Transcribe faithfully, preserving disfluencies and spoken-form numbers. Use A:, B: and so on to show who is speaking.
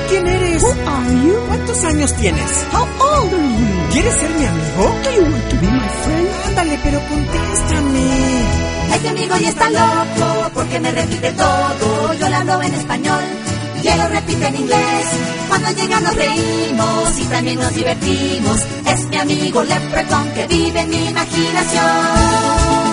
A: quién eres?
B: Who are you?
A: ¿Cuántos años tienes?
B: How old are you?
A: ¿Quieres ser mi amigo?
B: Do you want to be my friend?
A: Ándale, pero contéstame.
C: Este amigo ya está loco porque me repite todo. Yo le hablo en español y él lo repite en inglés. Cuando llega nos reímos y también nos divertimos. Es mi amigo Leprechaun que vive en mi imaginación.